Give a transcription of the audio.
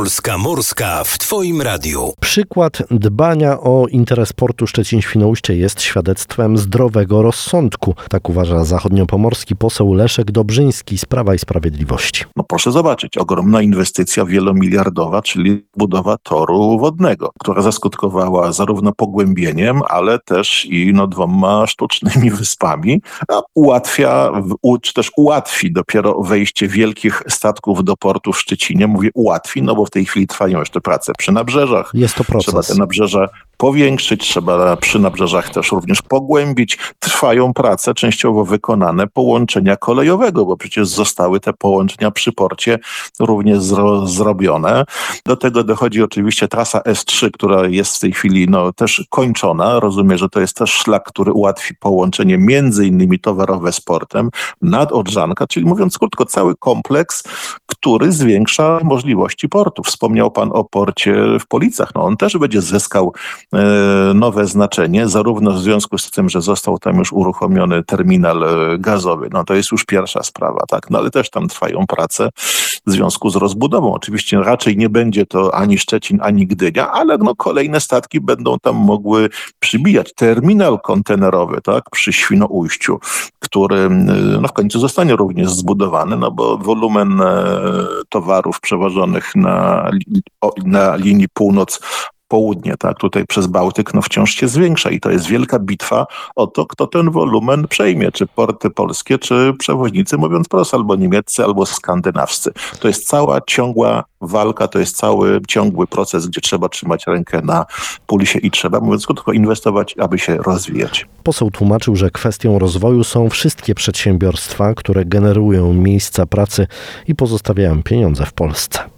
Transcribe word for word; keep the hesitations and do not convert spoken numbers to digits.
Polska Morska w Twoim radiu. Przykład dbania o interes portu Szczecin-Świnoujście jest świadectwem zdrowego rozsądku. Tak uważa zachodniopomorski poseł Leszek Dobrzyński z Prawa i Sprawiedliwości. No proszę zobaczyć, ogromna inwestycja wielomiliardowa, czyli budowa toru wodnego, która zaskutkowała zarówno pogłębieniem, ale też i no, dwoma sztucznymi wyspami, a ułatwia, czy też ułatwi dopiero wejście wielkich statków do portu w Szczecinie. Mówię ułatwi, no bo w tej chwili trwają jeszcze prace przy nabrzeżach. Jest to proces. Trzeba te nabrzeża powiększyć, trzeba przy nabrzeżach też również pogłębić. Trwają prace częściowo wykonane połączenia kolejowego, bo przecież zostały te połączenia przy porcie również zro- zrobione. Do tego dochodzi oczywiście trasa S trzy, która jest w tej chwili no, też kończona. Rozumiem, że to jest też szlak, który ułatwi połączenie między innymi towarowe z portem nad Odrzanka, czyli mówiąc krótko, cały kompleks, który zwiększa możliwości portu. Wspomniał pan o porcie w Policach. No, on też będzie zyskał e, nowe znaczenie, zarówno w związku z tym, że został tam już uruchomiony terminal e, gazowy. No to jest już pierwsza sprawa, tak? No ale też tam trwają prace w związku z rozbudową. Oczywiście raczej nie będzie to ani Szczecin, ani Gdynia, ale no kolejne statki będą tam mogły przybijać. Terminal kontenerowy, tak? Przy Świnoujściu, który no, w końcu zostanie również zbudowany, no bo wolumen e, towarów przewożonych na, na linii północ-południe, tak, tutaj przez Bałtyk, no wciąż się zwiększa i to jest wielka bitwa o to, kto ten wolumen przejmie, czy porty polskie, czy przewoźnicy, mówiąc prosto, albo niemieccy, albo skandynawscy. To jest cała ciągła walka, to jest cały ciągły proces, gdzie trzeba trzymać rękę na pulsie i trzeba, mówiąc krótko, inwestować, aby się rozwijać. Poseł tłumaczył, że kwestią rozwoju są wszystkie przedsiębiorstwa, które generują miejsca pracy i pozostawiają pieniądze w Polsce.